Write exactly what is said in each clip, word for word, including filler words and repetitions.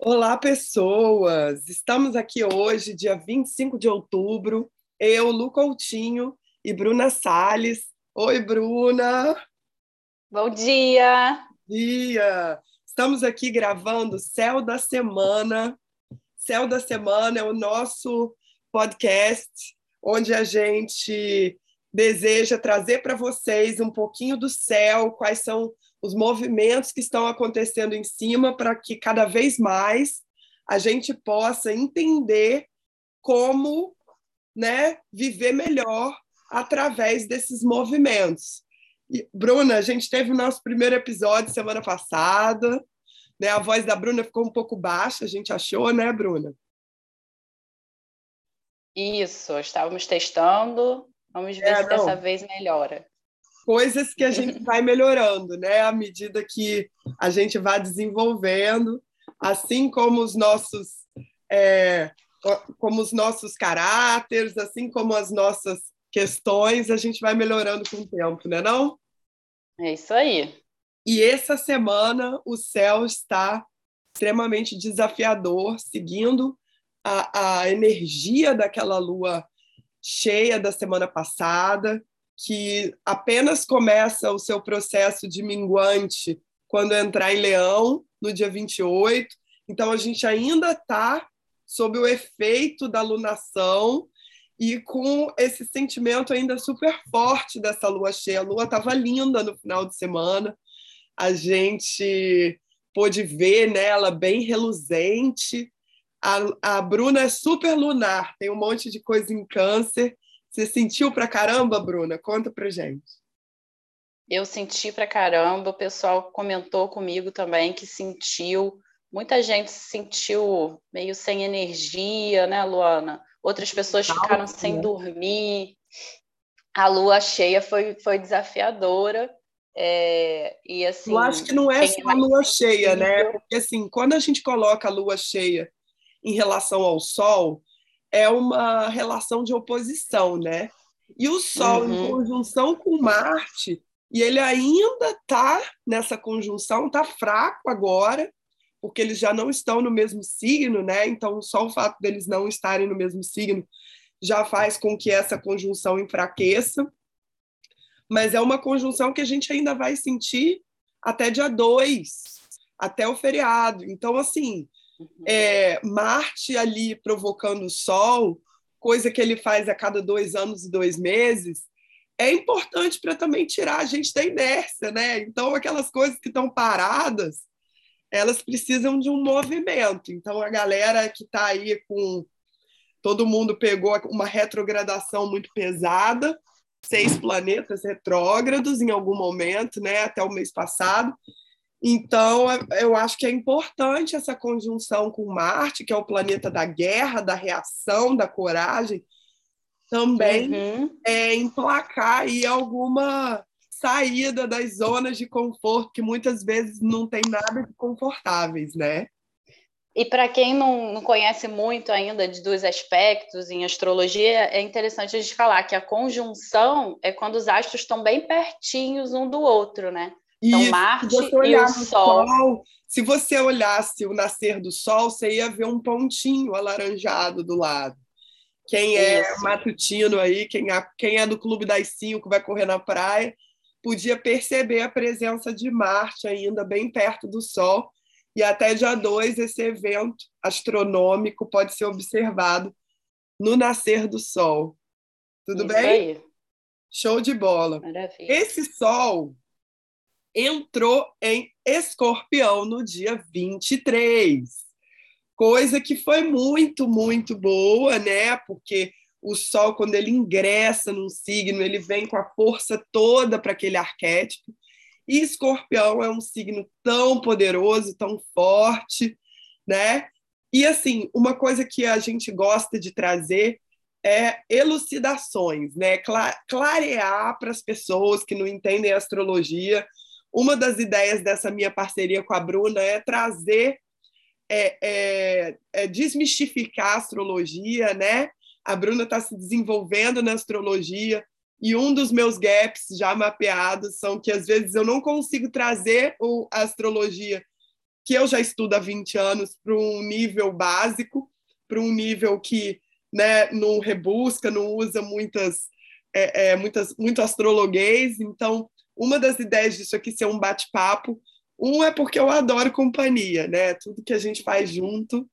Olá, pessoas! Estamos aqui hoje, dia vinte e cinco de outubro, eu, Lu Coutinho e Bruna Salles. Oi, Bruna! Bom dia! Dia! Estamos aqui gravando Céu da Semana. Céu da Semana é o nosso podcast, onde a gente deseja trazer para vocês um pouquinho do céu, quais são os movimentos que estão acontecendo em cima, para que cada vez mais a gente possa entender como, né, viver melhor através desses movimentos. E, Bruna, a gente teve o nosso primeiro episódio semana passada, né? A voz da Bruna ficou um pouco baixa, a gente achou, né, Bruna? Isso, estávamos testando. Vamos ver É, se dessa não. vez melhora. Coisas que a gente vai melhorando, né? À medida que a gente vai desenvolvendo, assim como os nossos, é, como os nossos caráteres, assim como as nossas questões, a gente vai melhorando com o tempo, né, não? É isso aí. E essa semana o céu está extremamente desafiador, seguindo a, a energia daquela lua cheia da semana passada, que apenas começa o seu processo de minguante quando entrar em Leão, no dia vinte e oito. Então, a gente ainda está sob o efeito da lunação e com esse sentimento ainda super forte dessa lua cheia. A lua estava linda no final de semana, a gente pôde ver nela bem reluzente. A, a Bruna é super lunar, tem um monte de coisa em câncer. Você sentiu pra caramba, Bruna? Conta pra gente. Eu senti pra caramba, o pessoal comentou comigo também que sentiu. Muita gente se sentiu meio sem energia, né, Luana? Outras pessoas ficaram sem dormir. A lua cheia foi, foi desafiadora. É, e Eu acho assim, que não é quem só é a mais lua cheia, né? sensível. Porque assim, quando a gente coloca a lua cheia em relação ao Sol, é uma relação de oposição, né? E o Sol em Uhum. conjunção com Marte, e ele ainda está nessa conjunção, está fraco agora, porque eles já não estão no mesmo signo, né? Então, só o fato deles não estarem no mesmo signo já faz com que essa conjunção enfraqueça. Mas é uma conjunção que a gente ainda vai sentir até dia dois, até o feriado. Então, assim, é, Marte ali provocando o Sol, coisa que ele faz a cada dois anos e dois meses, é importante para também tirar a gente da inércia, né? Então, aquelas coisas que estão paradas, elas precisam de um movimento. Então, a galera que está aí com. Todo mundo pegou uma retrogradação muito pesada, seis planetas retrógrados em algum momento, né? Até o mês passado. Então, eu acho que é importante essa conjunção com Marte, que é o planeta da guerra, da reação, da coragem, também Uhum. é, emplacar aí alguma saída das zonas de conforto, que muitas vezes não tem nada de confortáveis, né? E para quem não, não conhece muito ainda de dos aspectos em astrologia, é interessante a gente falar que a conjunção é quando os astros estão bem pertinhos um do outro, né? Então, E se você Marte e o olhar no Sol. Sol, se você olhasse o nascer do Sol, você ia ver um pontinho alaranjado do lado. Quem é Isso. matutino aí, quem é, quem é do Clube das Cinco, vai correr na praia, podia perceber a presença de Marte ainda bem perto do Sol. E até dia dois, esse evento astronômico pode ser observado no nascer do Sol. Tudo Isso bem? aí. Show de bola. Maravilha. Esse Sol entrou em Escorpião no dia vinte e três, coisa que foi muito, muito boa, né? Porque o Sol, quando ele ingressa num signo, ele vem com a força toda para aquele arquétipo. E Escorpião é um signo tão poderoso, tão forte, né? E assim, uma coisa que a gente gosta de trazer é elucidações, né? Clarear para as pessoas que não entendem astrologia. Uma das ideias dessa minha parceria com a Bruna é trazer é, é, é desmistificar a astrologia, né? A Bruna está se desenvolvendo na astrologia e um dos meus gaps já mapeados são que às vezes eu não consigo trazer o, a astrologia que eu já estudo há vinte anos, para um nível básico, para um nível que, né, não rebusca, não usa muitas, é, é, muitas, muito astrologuês. Então, uma das ideias disso aqui ser um bate-papo, um é porque eu adoro companhia, né? Tudo que a gente faz junto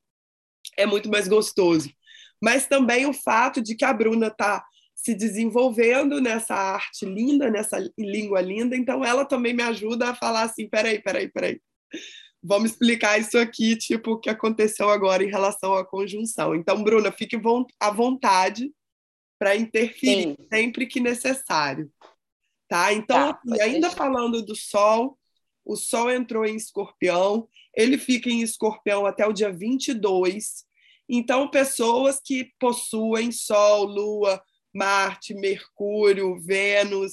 é muito mais gostoso. Mas também o fato de que a Bruna está se desenvolvendo nessa arte linda, nessa língua linda, então ela também me ajuda a falar assim, peraí, peraí, peraí, vamos explicar isso aqui, tipo, o que aconteceu agora em relação à conjunção. Então, Bruna, fique à vontade para interferir Sim, sempre que necessário, tá? Então, tá, assim, pode ainda deixar. falando do Sol, o Sol entrou em Escorpião, ele fica em Escorpião até o dia vinte e dois. Então, pessoas que possuem Sol, Lua, Marte, Mercúrio, Vênus,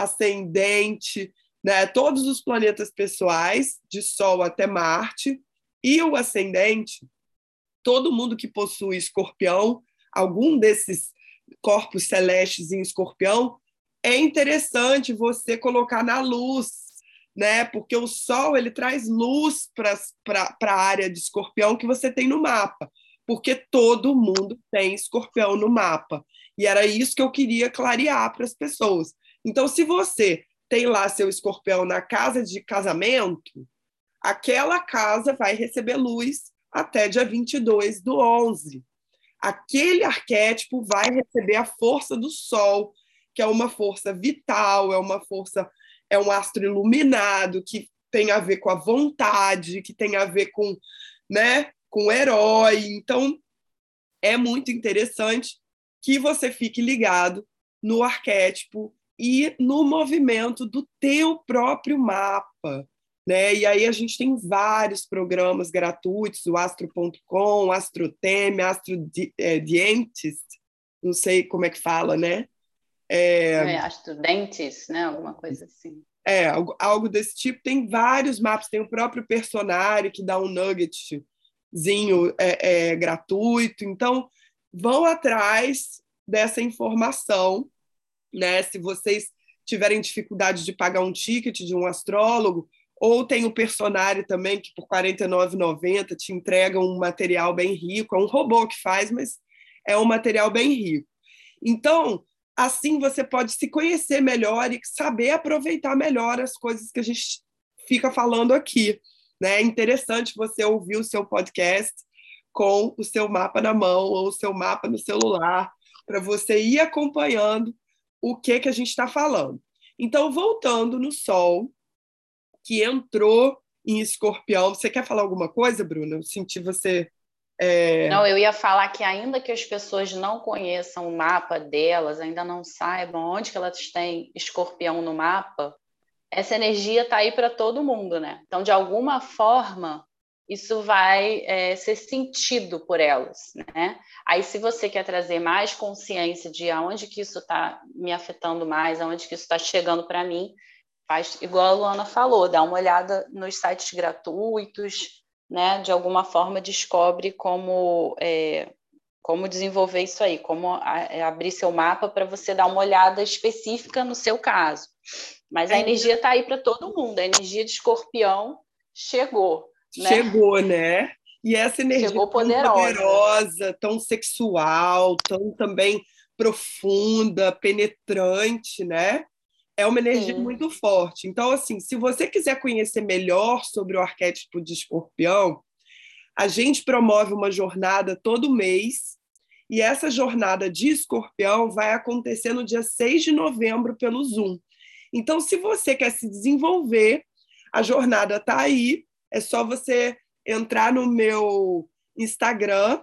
ascendente, né? Todos os planetas pessoais, de Sol até Marte, e o ascendente, todo mundo que possui Escorpião, algum desses corpos celestes em Escorpião, é interessante você colocar na luz, né? Porque o Sol ele traz luz para a área de Escorpião que você tem no mapa, porque todo mundo tem Escorpião no mapa. E era isso que eu queria clarear para as pessoas. Então, se você tem lá seu Escorpião na casa de casamento, aquela casa vai receber luz até dia vinte e dois do onze. Aquele arquétipo vai receber a força do Sol, que é uma força vital, é uma força, é um astro iluminado, que tem a ver com a vontade, que tem a ver com, né, com o herói. Então, é muito interessante que você fique ligado no arquétipo e no movimento do teu próprio mapa, né? E aí a gente tem vários programas gratuitos, o astro ponto com, Astroteme, Astrodientes, não sei como é que fala, né? É, É, Astudentes, né? Alguma coisa assim. é algo, algo desse tipo. Tem vários mapas, tem o próprio Personário que dá um nuggetzinho é, é, gratuito. Então, vão atrás dessa informação, né? Se vocês tiverem dificuldade de pagar um ticket de um astrólogo, ou tem o Personário também, que por quarenta e nove reais e noventa centavos te entrega um material bem rico. É um robô que faz, mas é um material bem rico. Então, assim você pode se conhecer melhor e saber aproveitar melhor as coisas que a gente fica falando aqui, né? É interessante você ouvir o seu podcast com o seu mapa na mão ou o seu mapa no celular, para você ir acompanhando o que, que a gente está falando. Então, voltando no Sol, que entrou em Escorpião, você quer falar alguma coisa, Bruna? Eu senti você... É... Não, eu ia falar que ainda que as pessoas não conheçam o mapa delas, ainda não saibam onde que elas têm escorpião no mapa, essa energia está aí para todo mundo, né? Então, de alguma forma, isso vai é, ser sentido por elas, né? Aí, se você quer trazer mais consciência de aonde que isso está me afetando mais, aonde que isso está chegando para mim, faz igual a Luana falou, dá uma olhada nos sites gratuitos, né? De alguma forma descobre como, é, como desenvolver isso aí, como a, é, abrir seu mapa para você dar uma olhada específica no seu caso. Mas a energia está aí para todo mundo, a energia de escorpião chegou, né? Chegou, né? E essa energia Chegou tão poderosa. poderosa, tão sexual, tão também profunda, penetrante, né? É uma energia Sim, muito forte. Então, assim, se você quiser conhecer melhor sobre o arquétipo de escorpião, a gente promove uma jornada todo mês, e essa jornada de escorpião vai acontecer no dia seis de novembro pelo Zoom. Então, se você quer se desenvolver, a jornada está aí, é só você entrar no meu Instagram,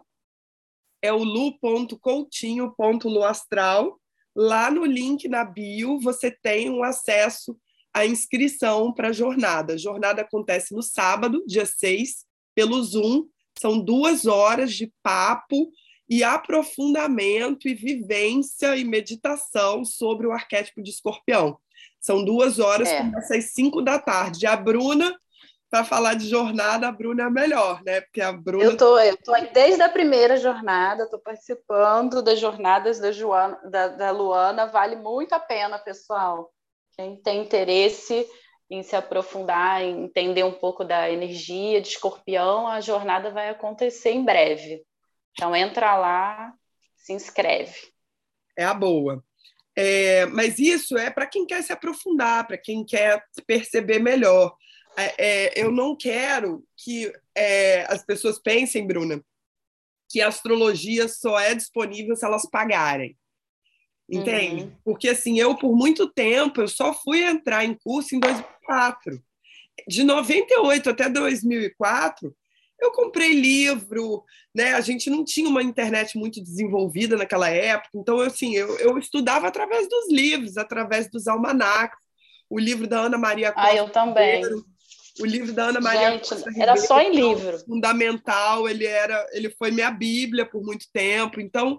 é o lu ponto coutinho ponto luastral. Lá no link na bio, você tem um acesso à inscrição para a jornada. A jornada acontece no sábado, dia seis, pelo Zoom. São duas horas de papo e aprofundamento e vivência e meditação sobre o arquétipo de escorpião. São duas horas, é. começa às cinco da tarde. A Bruna, para falar de jornada, a Bruna é a melhor, né? Porque a Bruna... Eu tô, eu tô desde a primeira jornada, estou participando das jornadas da, Joana, da, da Luana, vale muito a pena, pessoal. Quem tem interesse em se aprofundar, em entender um pouco da energia de Escorpião, a jornada vai acontecer em breve. Então, entra lá, se inscreve. É a boa. É, mas isso é para quem quer se aprofundar, para quem quer perceber melhor. É, é, eu não quero que é, as pessoas pensem, Bruna, que a astrologia só é disponível se elas pagarem. Entende? Uhum. Porque assim, eu por muito tempo eu só fui entrar em curso em dois mil e quatro. De noventa e oito até dois mil e quatro, eu comprei livro, né? A gente não tinha uma internet muito desenvolvida naquela época, então assim, eu, eu estudava através dos livros, através dos almanacs, o livro da Ana Maria Ah, Costa eu também. Ribeiro, o livro da Ana Maria Gente, Costa era Ribeiro, só em livro. fundamental, ele era, ele foi minha Bíblia por muito tempo. Então,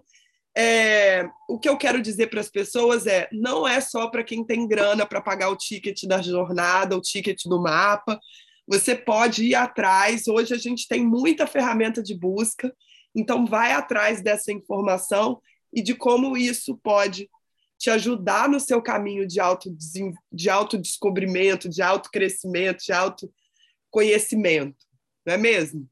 é, o que eu quero dizer para as pessoas é: não é só para quem tem grana para pagar o ticket da jornada, o ticket do mapa. Você pode ir atrás. Hoje a gente tem muita ferramenta de busca, então vai atrás dessa informação e de como isso pode te ajudar no seu caminho de, auto, de autodescobrimento, de autocrescimento, de autoconhecimento. Não é mesmo?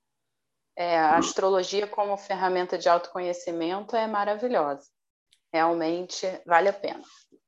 É, a astrologia como ferramenta de autoconhecimento é maravilhosa. Realmente vale a pena.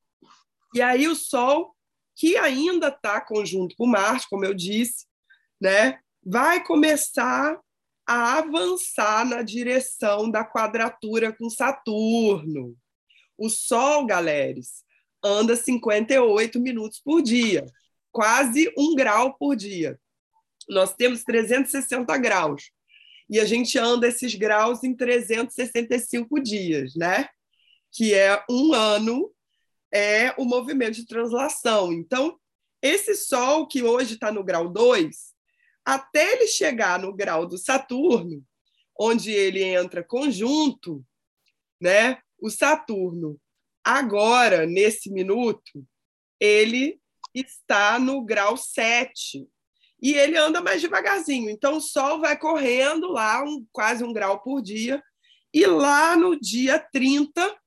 E aí o Sol, que ainda está conjunto com Marte, como eu disse, né, vai começar a avançar na direção da quadratura com Saturno. O Sol, galeres, anda cinquenta e oito minutos por dia, quase um grau por dia. Nós temos trezentos e sessenta graus. E a gente anda esses graus em trezentos e sessenta e cinco dias, né? Que é um ano, é o movimento de translação. Então, esse Sol que hoje está no grau dois, até ele chegar no grau do Saturno, onde ele entra conjunto, né? O Saturno, agora, nesse minuto, ele está no grau sete. E ele anda mais devagarzinho. Então, o Sol vai correndo lá, um, quase um grau por dia. E lá no dia trinta,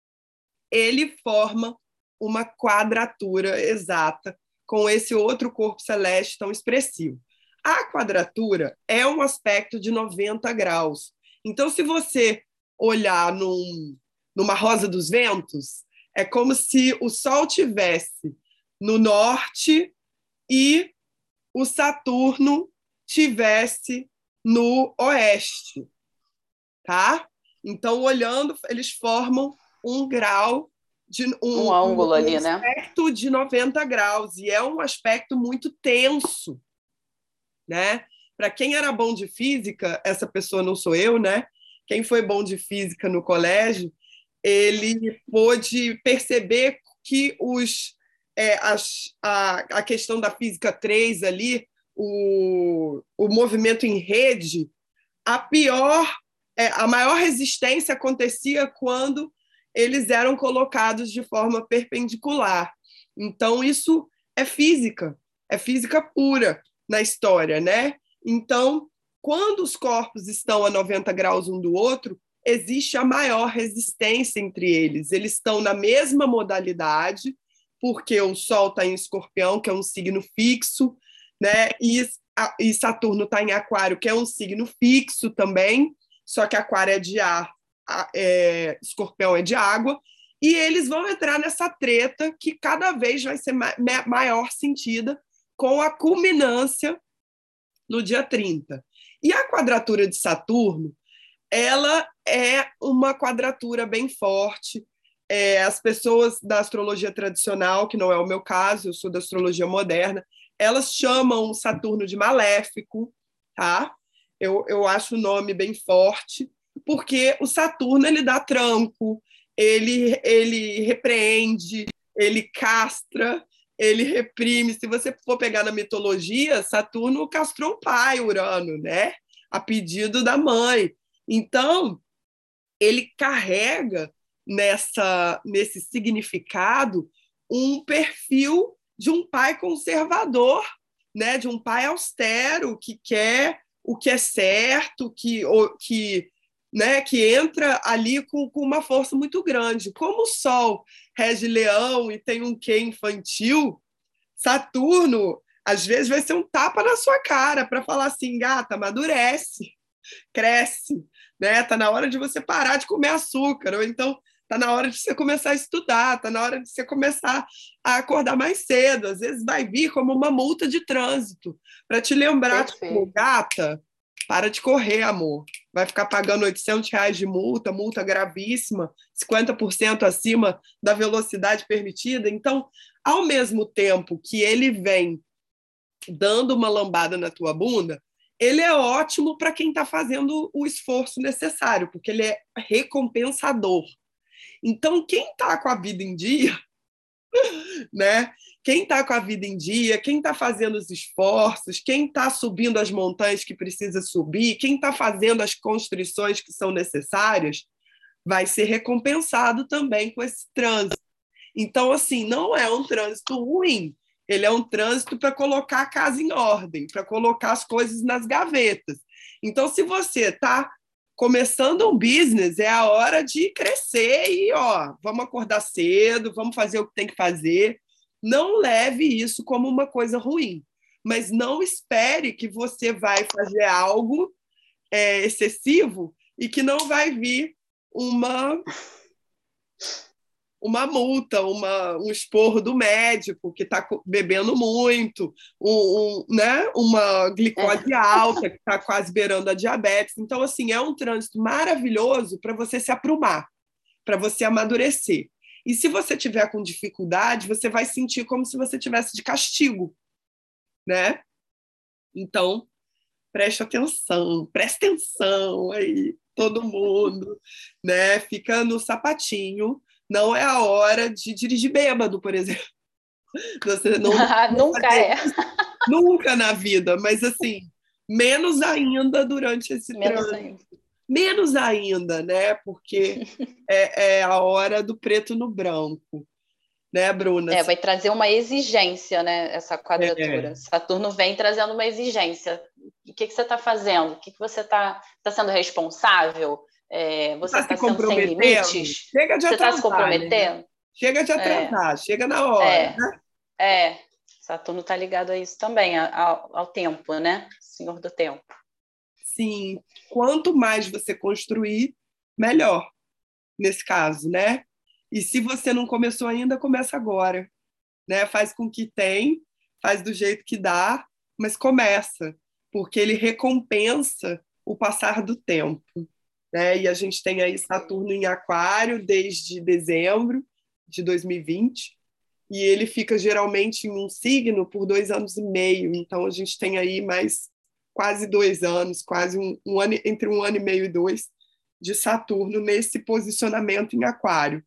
ele forma uma quadratura exata com esse outro corpo celeste tão expressivo. A quadratura é um aspecto de noventa graus. Então, se você olhar num, numa rosa dos ventos, é como se o Sol tivesse no norte e o Saturno tivesse no oeste, tá? Então, olhando, eles formam um grau de Um um, ângulo um ali, né? aspecto de noventa graus, e é um aspecto muito tenso, né? Para quem era bom de física, essa pessoa não sou eu, né? Quem foi bom de física no colégio, ele pôde perceber que os, é, as, a, a questão da física três ali, o, o movimento em rede, a pior, é, a maior resistência acontecia quando eles eram colocados de forma perpendicular. Então, isso é física, é física pura na história, né? Então, quando os corpos estão a noventa graus um do outro, existe a maior resistência entre eles. Eles estão na mesma modalidade, porque o Sol está em Escorpião, que é um signo fixo, né? E, a, e Saturno está em Aquário, que é um signo fixo também, só que Aquário é de ar, a, é, Escorpião é de água, e eles vão entrar nessa treta que cada vez vai ser ma maior sentida com a culminância no dia trinta. E a quadratura de Saturno, ela é uma quadratura bem forte. É, as pessoas da astrologia tradicional, que não é o meu caso, eu sou da astrologia moderna, elas chamam Saturno de maléfico, tá? Eu, eu acho o nome bem forte, porque o Saturno ele dá tranco, ele, ele repreende, ele castra, ele reprime. Se você for pegar na mitologia, Saturno castrou o pai, Urano, né? A pedido da mãe. Então, ele carrega nessa, nesse significado um perfil de um pai conservador, né? De um pai austero que quer o que é certo, que, o, que, né? que entra ali com, com uma força muito grande. Como o Sol rege Leão e tem um quê infantil, Saturno, às vezes, vai ser um tapa na sua cara para falar assim, gata, amadurece, cresce, né? Tá na hora de você parar de comer açúcar, ou então tá na hora de você começar a estudar, tá na hora de você começar a acordar mais cedo. Às vezes vai vir como uma multa de trânsito para te lembrar, tipo, Perfeito. gata, para de correr, amor. Vai ficar pagando oitocentos reais de multa, multa gravíssima, cinquenta por cento acima da velocidade permitida. Então, ao mesmo tempo que ele vem dando uma lambada na tua bunda, ele é ótimo para quem está fazendo o esforço necessário, porque ele é recompensador. Então, quem está com a vida em dia, né? Quem está com a vida em dia, quem está fazendo os esforços, quem está subindo as montanhas que precisa subir, quem está fazendo as constrições que são necessárias, vai ser recompensado também com esse trânsito. Então, assim, não é um trânsito ruim, ele é um trânsito para colocar a casa em ordem, para colocar as coisas nas gavetas. Então, se você está começando um business, é a hora de crescer e, ó, vamos acordar cedo, vamos fazer o que tem que fazer. Não leve isso como uma coisa ruim, mas não espere que você vai fazer algo é, excessivo e que não vai vir uma uma multa, uma, um esporro do médico que está bebendo muito, um, um, né? Uma glicose É. alta que está quase beirando a diabetes. Então, assim, é um trânsito maravilhoso para você se aprumar, para você amadurecer. E se você tiver com dificuldade, você vai sentir como se você tivesse de castigo, né? Então, preste atenção, preste atenção aí, todo mundo, né? Fica no sapatinho. Não é a hora de dirigir bêbado, por exemplo. Você não Nunca fazer é. isso nunca na vida, mas assim, menos ainda durante esse Menos trânsito. ainda. Menos ainda, né? Porque é, é a hora do preto no branco, né, Bruna? É, vai trazer uma exigência, né, essa É, quadratura. Saturno vem trazendo uma exigência. O que, que você está fazendo? O que, que você está tá sendo responsável? É, você está se está sendo sem comprometendo? limites? Chega de Você está se atrasar, né? comprometendo? Chega de É, atrasar, chega na hora, é, né? é. Saturno está ligado a isso também, ao, ao tempo, né? Senhor do tempo. Sim, quanto mais você construir, melhor, nesse caso, né? E se você não começou ainda, começa agora, né? Faz com que tem, faz do jeito que dá, mas começa, porque ele recompensa o passar do tempo, né? E a gente tem aí Saturno em Aquário desde dezembro de dois mil e vinte, e ele fica geralmente em um signo por dois anos e meio. Então a gente tem aí mais quase dois anos, quase um, um ano, entre um ano e meio e dois de Saturno nesse posicionamento em Aquário.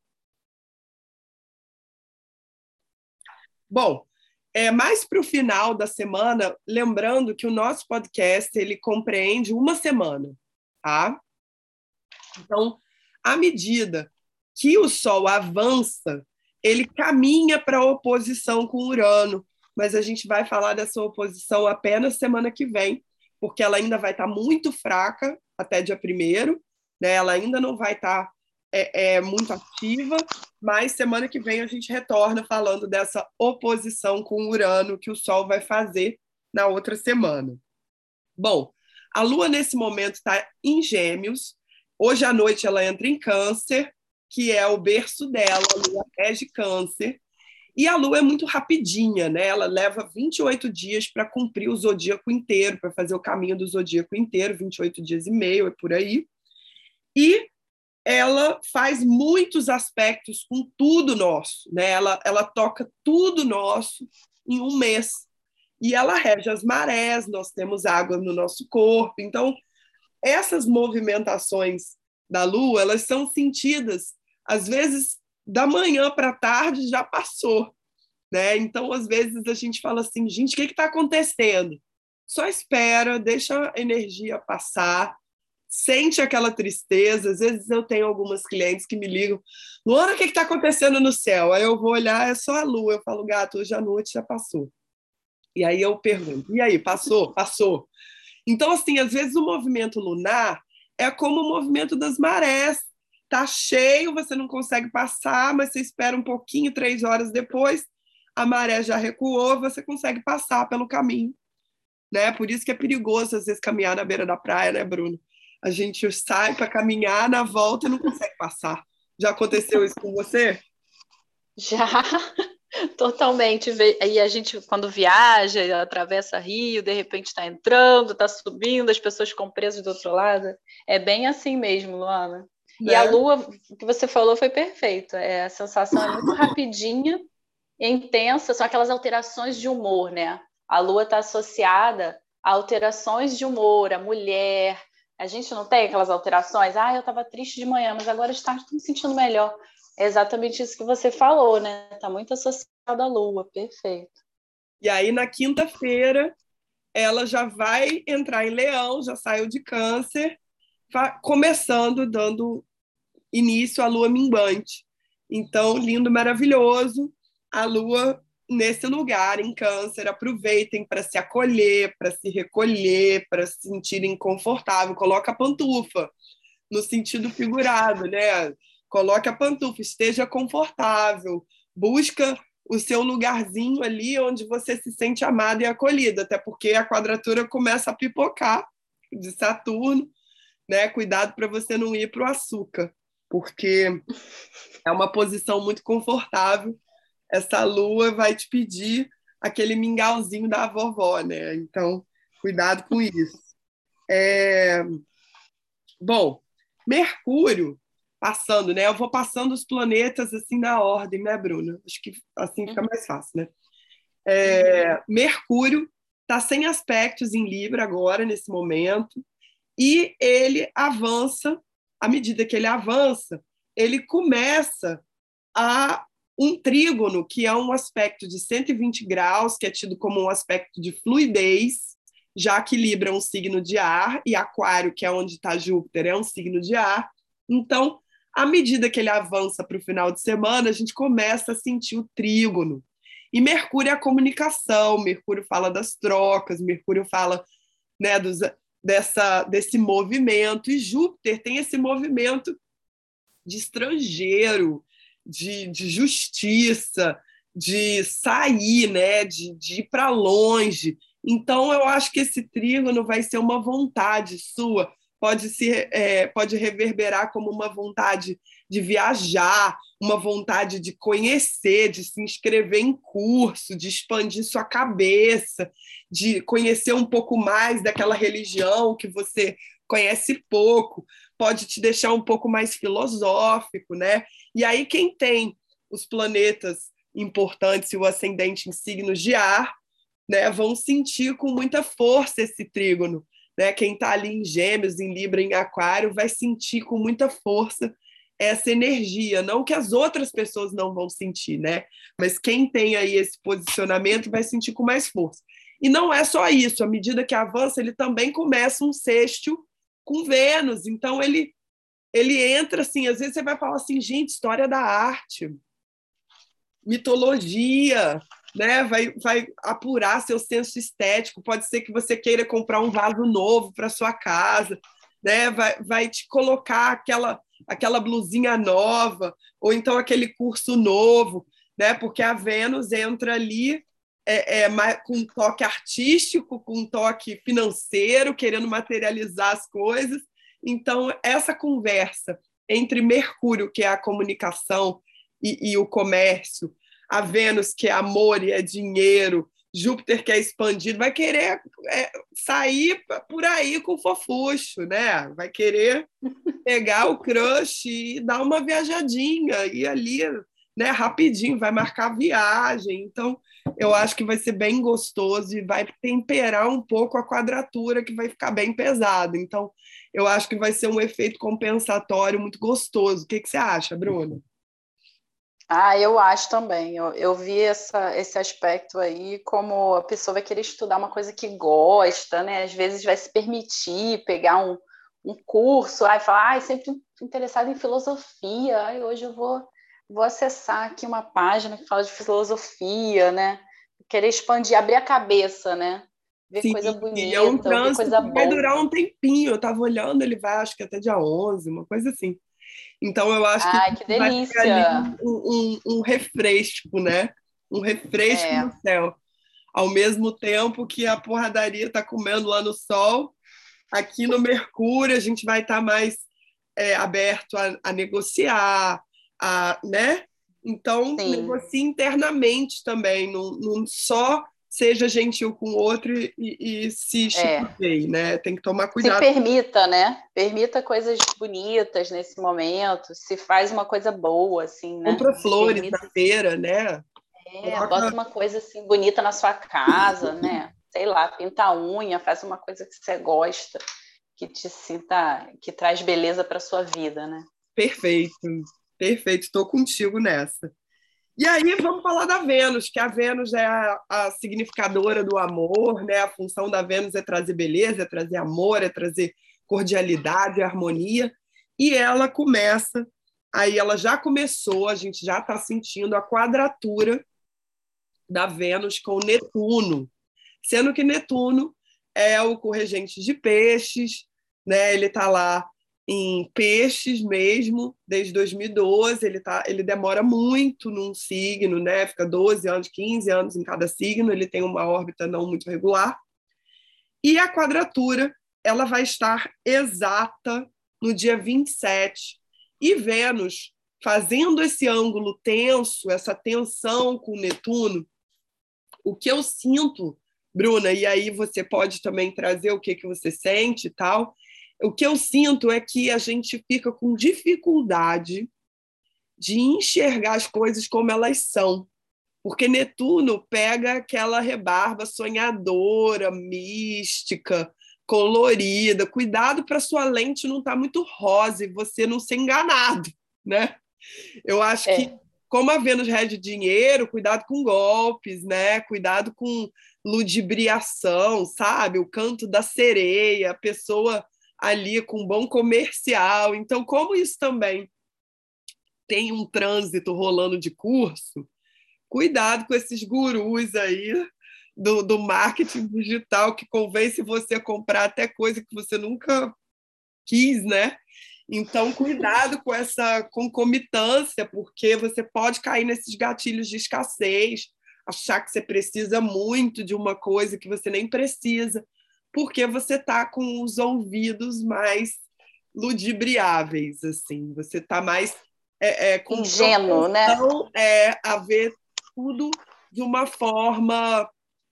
Bom, é, mais para o final da semana, lembrando que o nosso podcast ele compreende uma semana, tá? Então, à medida que o Sol avança, ele caminha para a oposição com Urano, mas a gente vai falar dessa oposição apenas semana que vem, porque ela ainda vai estar muito fraca até dia primeiro, né? Ela ainda não vai estar é, é, muito ativa, mas semana que vem a gente retorna falando dessa oposição com Urano que o Sol vai fazer na outra semana. Bom, a Lua nesse momento está em Gêmeos. Hoje à noite ela entra em Câncer, que é o berço dela, a Lua rege Câncer. E a Lua é muito rapidinha, né? Ela leva vinte e oito dias para cumprir o zodíaco inteiro, para fazer o caminho do zodíaco inteiro, vinte e oito dias e meio, é por aí. E ela faz muitos aspectos com tudo nosso, né? Ela, ela toca tudo nosso em um mês. E ela rege as marés, nós temos água no nosso corpo. Então, essas movimentações da Lua, elas são sentidas, às vezes, da manhã para a tarde já passou, né? Então, às vezes, a gente fala assim, gente, o que está acontecendo? Só espera, deixa a energia passar, sente aquela tristeza. Às vezes eu tenho algumas clientes que me ligam, Luana, o que está acontecendo no céu? Aí eu vou olhar, é só a Lua. Eu falo, gato, hoje à noite já passou. E aí eu pergunto, e aí, passou? Passou. Então, assim, às vezes o movimento lunar é como o movimento das marés. Tá cheio, você não consegue passar, mas você espera um pouquinho, três horas depois, a maré já recuou, você consegue passar pelo caminho, né? Por isso que é perigoso, às vezes, caminhar na beira da praia, né, Bruno? A gente sai para caminhar, na volta e não consegue passar. Já aconteceu isso com você? Já, totalmente. E a gente, quando viaja, atravessa rio, de repente está entrando, está subindo, as pessoas ficam presas do outro lado. É bem assim mesmo, Luana. Né? E a lua, o que você falou foi perfeito. É, a sensação é muito rapidinha e intensa, são aquelas alterações de humor, né? A lua está associada a alterações de humor, a mulher. A gente não tem aquelas alterações. Ah, eu estava triste de manhã, mas agora de tarde estou me sentindo melhor. É exatamente isso que você falou, né? Está muito associado à lua, perfeito. E aí, na quinta-feira, ela já vai entrar em Leão, já saiu de Câncer, começando, dando início à lua minguante. Então, lindo, maravilhoso, a lua nesse lugar, em Câncer. Aproveitem para se acolher, para se recolher, para se sentirem confortável. Coloca a pantufa, no sentido figurado, né? Coloque a pantufa, esteja confortável, busca o seu lugarzinho ali onde você se sente amada e acolhida, até porque a quadratura começa a pipocar de Saturno, né? Cuidado para você não ir para o açúcar, porque é uma posição muito confortável. Essa lua vai te pedir aquele mingauzinho da vovó, né? Então, cuidado com isso. É... Bom, Mercúrio, passando, né? Eu vou passando os planetas assim na ordem, né, Bruna? Acho que assim fica mais fácil, né? É... Mercúrio está sem aspectos em Libra agora, nesse momento, e ele avança, à medida que ele avança, ele começa a um trígono, que é um aspecto de cento e vinte graus, que é tido como um aspecto de fluidez, já que Libra é um signo de ar e Aquário, que é onde está Júpiter, é um signo de ar. Então, à medida que ele avança para o final de semana, a gente começa a sentir o trígono. E Mercúrio é a comunicação, Mercúrio fala das trocas, Mercúrio fala, né, dos, dessa, desse movimento, e Júpiter tem esse movimento de estrangeiro, de, de justiça, de sair, né, de, de ir para longe. Então, eu acho que esse trígono vai ser uma vontade sua, pode, ser, é, pode reverberar como uma vontade de viajar, uma vontade de conhecer, de se inscrever em curso, de expandir sua cabeça, de conhecer um pouco mais daquela religião que você conhece pouco, pode te deixar um pouco mais filosófico, né? E aí, quem tem os planetas importantes e o ascendente em signos de ar, né, vão sentir com muita força esse trígono, né? Quem está ali em Gêmeos, em Libra, em Aquário, vai sentir com muita força essa energia, não que as outras pessoas não vão sentir, né? Mas quem tem aí esse posicionamento vai sentir com mais força. E não é só isso, à medida que avança, ele também começa um sexto com Vênus, então ele ele entra assim, às vezes você vai falar assim, gente, história da arte, mitologia, né? Vai, vai apurar seu senso estético. Pode ser que você queira comprar um vaso novo para sua casa, né? Vai, vai te colocar aquela, aquela blusinha nova, ou então aquele curso novo, né? Porque a Vênus entra ali é, é, com um toque artístico, com um toque financeiro, querendo materializar as coisas. Então, essa conversa entre Mercúrio, que é a comunicação, e, e o comércio, a Vênus, que é amor e é dinheiro, Júpiter, que é expandido, vai querer é, sair por aí com fofucho, né? Vai querer pegar o crush e dar uma viajadinha, e ali, né, rapidinho, vai marcar viagem. Então, eu acho que vai ser bem gostoso e vai temperar um pouco a quadratura, que vai ficar bem pesada. Então, eu acho que vai ser um efeito compensatório muito gostoso. O que, que você acha, Bruno? Ah, eu acho também. Eu, eu vi essa, esse aspecto aí como a pessoa vai querer estudar uma coisa que gosta, né? Às vezes vai se permitir pegar um, um curso, aí falar, ai, sempre interessado em filosofia, ai, hoje eu vou, vou acessar aqui uma página que fala de filosofia, né? Querer expandir, abrir a cabeça, né? Ver Sim, coisa é um bonita, ver trânsito coisa que vai durar boa. um tempinho. Eu estava olhando, ele vai, acho que até dia onze, uma coisa assim. Então, eu acho que Ai, que vai ter ali delícia! um, um, um refresco, né? um refresco É. no céu. Ao mesmo tempo que a porradaria está comendo lá no Sol, aqui no Mercúrio a gente vai estar mais é, aberto a, a negociar, a, né? Então, Sim. negocie internamente também, não, não só seja gentil com o outro e, e se É. chicoteie, né? Tem que tomar Se cuidado. permita, né? Permita coisas bonitas nesse momento. Se faz uma coisa boa, assim, né? Compra Se flores permita. na feira, né? É, Coloca... bota uma coisa assim bonita na sua casa, né? Sei lá, pinta a unha, faz uma coisa que você gosta, que te sinta, que traz beleza para sua vida, né? Perfeito, perfeito, estou contigo nessa. E aí vamos falar da Vênus, que a Vênus é a, a significadora do amor, né? A função da Vênus é trazer beleza, é trazer amor, é trazer cordialidade, harmonia. E ela começa, aí ela já começou, a gente já está sentindo a quadratura da Vênus com Netuno, sendo que Netuno é o corregente de peixes, né? Ele está lá em peixes mesmo, desde dois mil e doze, ele, tá, ele demora muito num signo, né? Fica doze anos, quinze anos em cada signo, ele tem uma órbita não muito regular. E a quadratura, ela vai estar exata no dia vinte e sete. E Vênus, fazendo esse ângulo tenso, essa tensão com Netuno, o que eu sinto, Bruna, e aí você pode também trazer o que, que você sente e tal, o que eu sinto é que a gente fica com dificuldade de enxergar as coisas como elas são, porque Netuno pega aquela rebarba sonhadora, mística, colorida. Cuidado para sua lente não estar tá muito rosa e você não ser enganado, né? Eu acho que, É. como a Vênus rege dinheiro, cuidado com golpes, né? Cuidado com ludibriação, sabe? O canto da sereia, a pessoa ali com bom comercial. Então, como isso também tem um trânsito rolando de curso, cuidado com esses gurus aí do, do marketing digital que convence você a comprar até coisa que você nunca quis, né? Então, cuidado com essa concomitância, porque você pode cair nesses gatilhos de escassez, achar que você precisa muito de uma coisa que você nem precisa, porque você está com os ouvidos mais ludibriáveis, assim, você está mais é, é, com Ingênuo, né? propensão é, a ver tudo de uma forma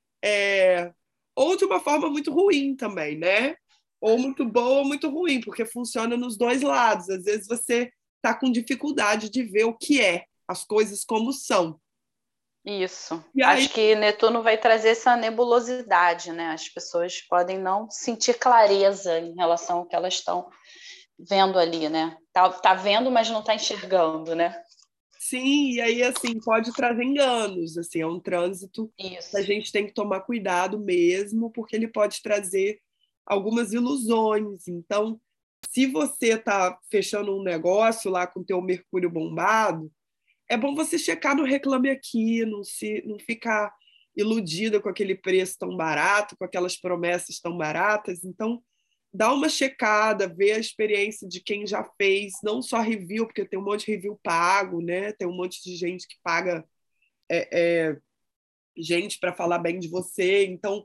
é, ou de uma forma muito ruim também, né? Ou muito boa ou muito ruim, porque funciona nos dois lados. Às vezes você está com dificuldade de ver o que é, as coisas como são. Isso. E aí, Acho que Netuno vai trazer essa nebulosidade, né? As pessoas podem não sentir clareza em relação ao que elas estão vendo ali, né? Tá, tá vendo, mas não tá enxergando, né? sim, e aí assim, pode trazer enganos, assim, é um trânsito que a Isso. gente tem que tomar cuidado mesmo, porque ele pode trazer algumas ilusões. Então, se você está fechando um negócio lá com o teu Mercúrio bombado, é bom você checar no Reclame Aqui, não, se, não ficar iludida com aquele preço tão barato, com aquelas promessas tão baratas. Então, dá uma checada, vê a experiência de quem já fez, não só review, porque tem um monte de review pago, né? Tem um monte de gente que paga é, é, gente para falar bem de você. Então,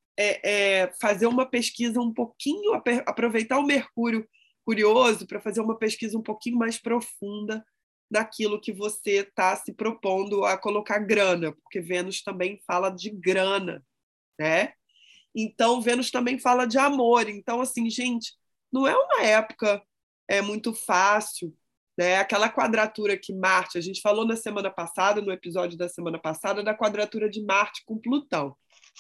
é, é, fazer uma pesquisa um pouquinho, aproveitar o Mercúrio curioso para fazer uma pesquisa um pouquinho mais profunda naquilo que você está se propondo a colocar grana, porque Vênus também fala de grana, né? Então, Vênus também fala de amor. Então, assim, gente, não é uma época é muito fácil, né? Aquela quadratura que Marte, a gente falou na semana passada, no episódio da semana passada, da quadratura de Marte com Plutão.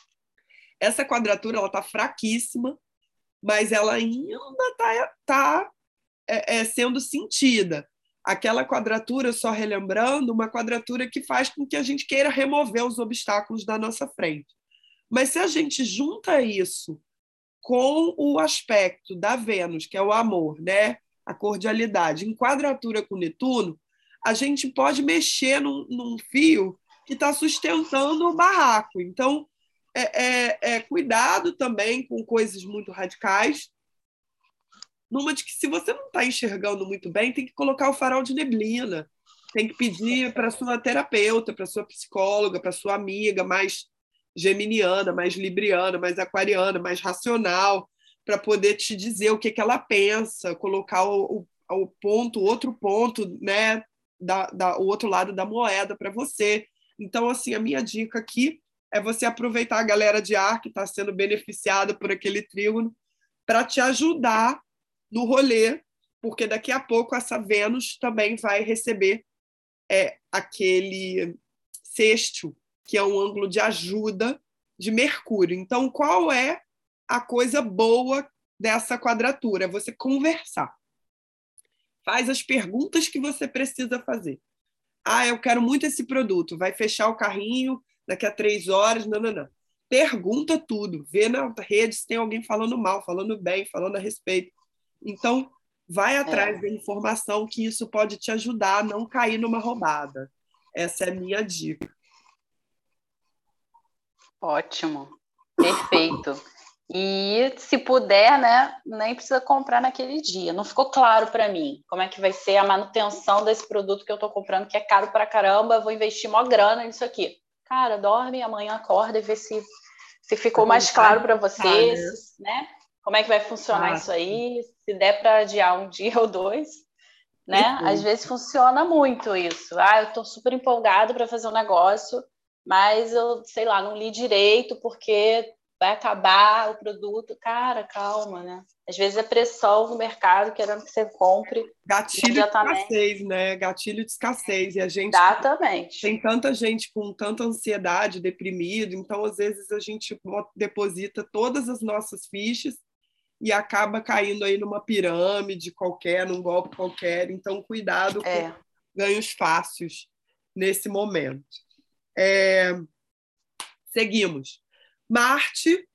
Essa quadratura ela está fraquíssima, mas ela ainda está tá, é, é, sendo sentida. Aquela quadratura, só relembrando, uma quadratura que faz com que a gente queira remover os obstáculos da nossa frente. Mas se a gente junta isso com o aspecto da Vênus, que é o amor, né? A cordialidade, em quadratura com Netuno, a gente pode mexer num, num fio que está sustentando o barraco. Então, é, é, é cuidado também com coisas muito radicais. Numa de que, se você não está enxergando muito bem, tem que colocar o farol de neblina. tem que pedir para sua terapeuta, para sua psicóloga, para sua amiga mais geminiana, mais libriana, mais aquariana, mais racional, para poder te dizer o que, que ela pensa, colocar o, o, o ponto, outro ponto, né, da, da, o outro lado da moeda para você. Então, assim, a minha dica aqui é você aproveitar a galera de ar que está sendo beneficiada por aquele trígono para te ajudar no rolê, porque daqui a pouco essa Vênus também vai receber é, aquele sexto, que é um ângulo de ajuda de Mercúrio. Então, qual é a coisa boa dessa quadratura? É você conversar. Faz as perguntas que você precisa fazer. Ah, eu quero muito esse produto. Vai fechar o carrinho daqui a três horas. Não, não, não. Pergunta tudo. Vê na rede se tem alguém falando mal, falando bem, falando a respeito. Então, vai atrás É. da informação, que isso pode te ajudar a não cair numa roubada. Essa é a minha dica. Ótimo. Perfeito. E se puder, né, nem precisa comprar naquele dia. Não ficou claro para mim como é que vai ser a manutenção desse produto que eu estou comprando, que é caro para caramba, eu vou investir mó grana nisso aqui. Cara, dorme, amanhã acorda e vê se, se ficou mais claro para você, né? se, né? Como é que vai funcionar Ah, isso aí, se der para adiar um dia ou dois, né? perfeito. Às vezes funciona muito isso. Ah, eu estou super empolgado para fazer um negócio, mas eu, sei lá, não li direito porque vai acabar o produto. Cara, calma, né? Às vezes é pressão no mercado querendo que você compre Gatilho de imediatamente. escassez, né? Gatilho de escassez. E a gente Exatamente. tem tanta gente com tanta ansiedade, deprimido, então às vezes a gente deposita todas as nossas fichas e acaba caindo aí numa pirâmide qualquer, num golpe qualquer. Então, cuidado com É. ganhos fáceis nesse momento. É... Seguimos. Marte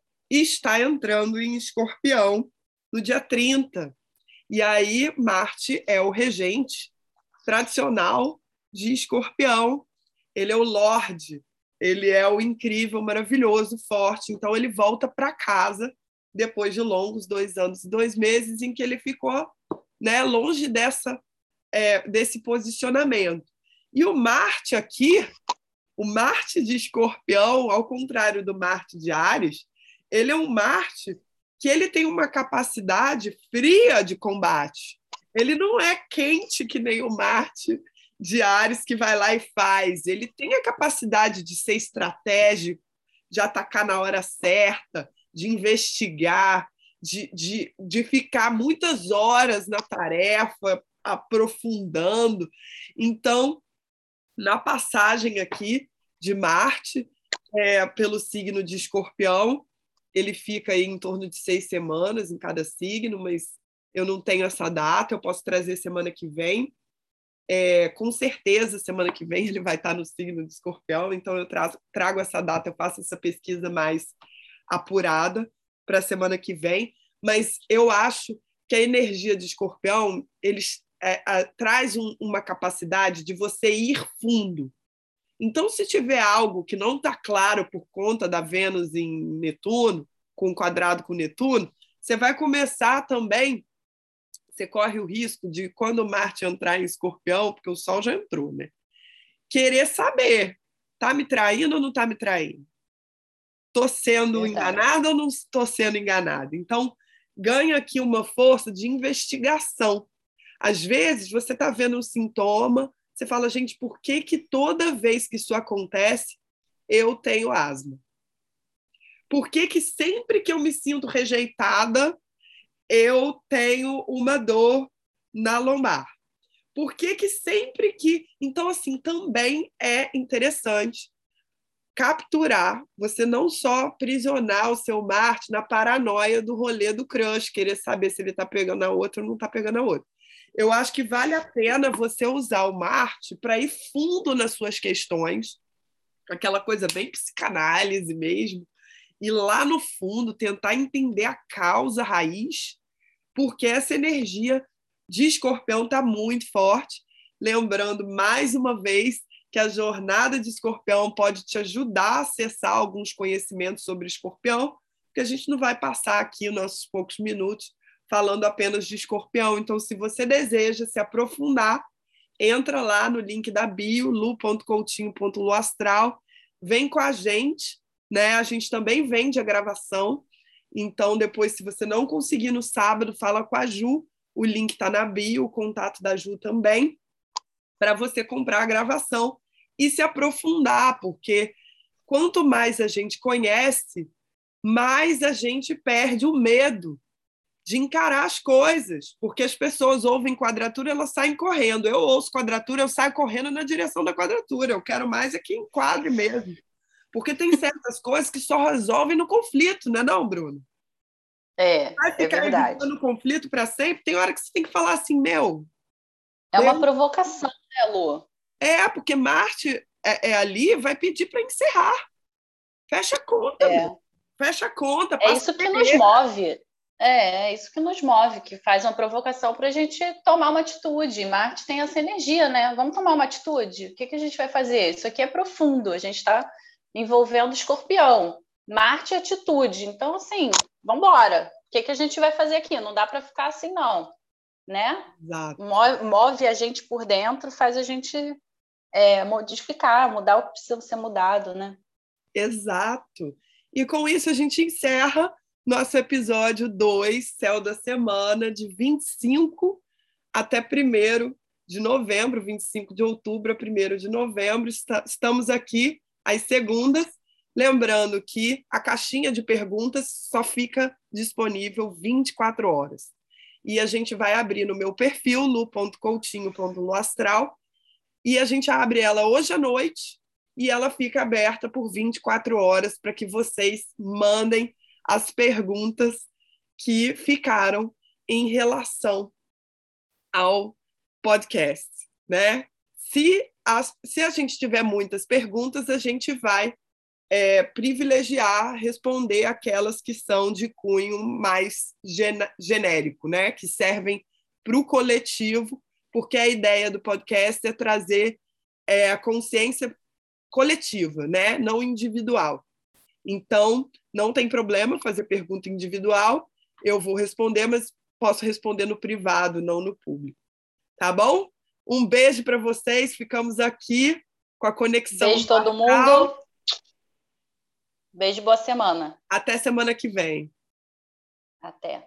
está entrando em Escorpião no dia trinta. E aí, Marte é o regente tradicional de Escorpião. Ele é o Lorde, ele é o incrível, maravilhoso, forte. Então, ele volta para casa depois de longos dois anos e dois meses em que ele ficou, né, longe dessa, é, desse posicionamento. E o Marte aqui, o Marte de Escorpião, ao contrário do Marte de Áries, ele é um Marte que ele tem uma capacidade fria de combate. Ele não é quente que nem o Marte de Áries que vai lá e faz. Ele tem a capacidade de ser estratégico, de atacar na hora certa, de investigar, de, de, de ficar muitas horas na tarefa, aprofundando. Então, na passagem aqui de Marte é, pelo signo de Escorpião, ele fica aí em torno de seis semanas em cada signo, mas eu não tenho essa data, eu posso trazer semana que vem. É, com certeza, semana que vem ele vai estar no signo de Escorpião, então eu trago, trago essa data, eu faço essa pesquisa mais apurada para a semana que vem, mas eu acho que a energia de Escorpião eles, é, é, traz um, uma capacidade de você ir fundo. Então, se tiver algo que não está claro por conta da Vênus em Netuno, com quadrado com Netuno, você vai começar também, você corre o risco de, quando Marte entrar em Escorpião, porque o Sol já entrou, né? Querer saber, tá me traindo ou não tá me traindo? Estou sendo Verdade. enganada ou não estou sendo enganada? Então, ganha aqui uma força de investigação. Às vezes, você está vendo um sintoma, você fala, gente, por que, que toda vez que isso acontece, eu tenho asma? Por que, que sempre que eu me sinto rejeitada, eu tenho uma dor na lombar? Por que, que sempre que... Então, assim, também é interessante capturar, você não só aprisionar o seu Marte na paranoia do rolê do crush, querer saber se ele está pegando a outra ou não está pegando a outra. Eu acho que vale a pena você usar o Marte para ir fundo nas suas questões, aquela coisa bem psicanálise mesmo, e lá no fundo tentar entender a causa raiz, porque essa energia de Escorpião está muito forte. Lembrando, mais uma vez, que a jornada de Escorpião pode te ajudar a acessar alguns conhecimentos sobre Escorpião, porque a gente não vai passar aqui os nossos poucos minutos falando apenas de Escorpião. Então, se você deseja se aprofundar, entra lá no link da bio, lu ponto coutinho ponto luastral, vem com a gente, né? A gente também vende a gravação, então depois, se você não conseguir no sábado, fala com a Ju, o link está na bio, o contato da Ju também, para você comprar a gravação e se aprofundar, porque quanto mais a gente conhece, mais a gente perde o medo de encarar as coisas, porque as pessoas ouvem quadratura, elas saem correndo. Eu ouço quadratura, eu saio correndo na direção da quadratura. Eu quero mais é que enquadre mesmo. Porque tem certas coisas que só resolvem no conflito, não é não, Bruno? É, Vai é ficar verdade. evitando o conflito para sempre? Tem hora que você tem que falar assim, meu... É uma Deus, provocação, né, Lu? é, porque Marte é, é ali, vai pedir para encerrar. Fecha a conta, É. meu. Fecha a conta, É passa isso a que nos peneira. move. É, é isso que nos move, que faz uma provocação para a gente tomar uma atitude. Marte tem essa energia, né? Vamos tomar uma atitude? O que que a gente vai fazer? Isso aqui é profundo, a gente está envolvendo Escorpião. Marte é atitude. Então, assim, vamos embora. O que que a gente vai fazer aqui? Não dá para ficar assim, não, né? Exato. Move, move a gente por dentro, faz a gente é, modificar, mudar o que precisa ser mudado, né? Exato. E com isso a gente encerra nosso episódio dois, Céu da Semana, de vinte e cinco até primeiro de novembro, vinte e cinco de outubro a primeiro de novembro. Estamos aqui às segundas. Lembrando que a caixinha de perguntas só fica disponível vinte e quatro horas. E a gente vai abrir no meu perfil, lu ponto coutinho ponto luastral, e a gente abre ela hoje à noite e ela fica aberta por vinte e quatro horas para que vocês mandem as perguntas que ficaram em relação ao podcast, né? Se a, se a gente tiver muitas perguntas, a gente vai é, privilegiar responder aquelas que são de cunho mais gen, genérico, né? Que servem para o coletivo, porque a ideia do podcast é trazer é, a consciência coletiva, né? Não individual. Então, não tem problema fazer pergunta individual, eu vou responder, mas posso responder no privado, não no público. Tá bom? Um beijo para vocês, ficamos aqui com a conexão Beijo todo astral. mundo. Beijo, boa semana. Até semana que vem. Até.